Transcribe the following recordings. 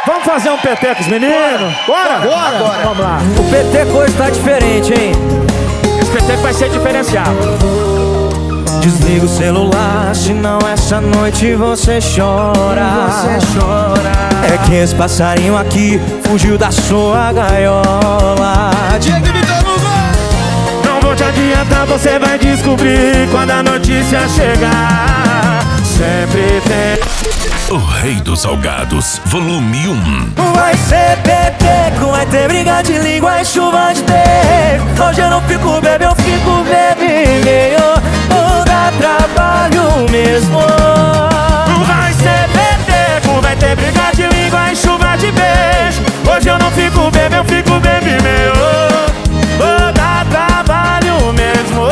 Vamos fazer um PT com os meninos? Bora! Bora! Vamos lá. O PT hoje tá diferente, hein? Esse PT vai ser diferenciado. Desliga o celular, senão essa noite você chora. É que esse passarinho aqui fugiu da sua gaiola. Não vou te adiantar, você vai descobrir quando a notícia chegar. Sempre tem. O Rei dos Salgados, volume 1. Vai ser peteco, vai ter briga de língua e chuva de beijo. Hoje eu não fico bebê, eu fico bebê meio. Vou dar trabalho mesmo. Vai ser peteco, vai ter briga de língua e chuva de beijo. Hoje eu não fico bebê, eu fico bebê meu. Vou dar trabalho mesmo.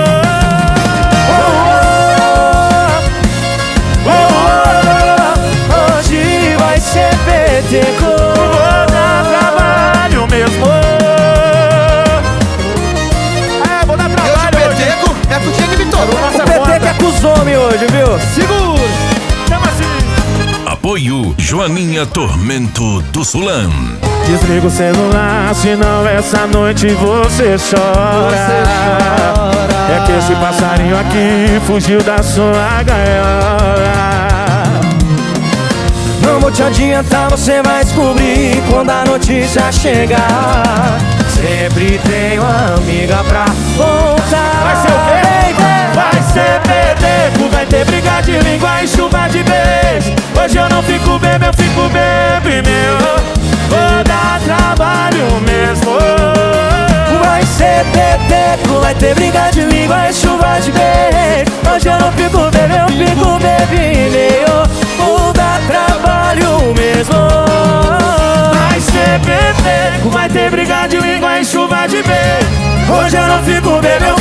Hoje vai ser peteco. Vou dar trabalho mesmo. É, vou dar trabalho hoje. Peteco é contigo, Vitor. O peteco é com os homens hoje, viu? Segura! Chama assim. Apoio Joaninha Tormento do Sulã. Desliga o celular, senão essa noite você chora. É que esse passarinho aqui fugiu da sua gaiola. Não vou te adiantar, você vai descobrir quando a notícia chegar. Sempre tem uma amiga pra voltar. Vai ser o quê? Vai ser peteco, vai ter briga de língua e chuva de beijo. Hoje eu não fico bebê, eu fico bebê meu. Vou dar trabalho mesmo. Vai ser peteco, vai ter briga de língua e chuva de beijo. Hoje eu não fico bebê, eu fico bebê meio. Vou dar trabalho mesmo. Vai ser peteco, vai ter briga de língua e chuva de beijo. Hoje eu não fico bebê, eu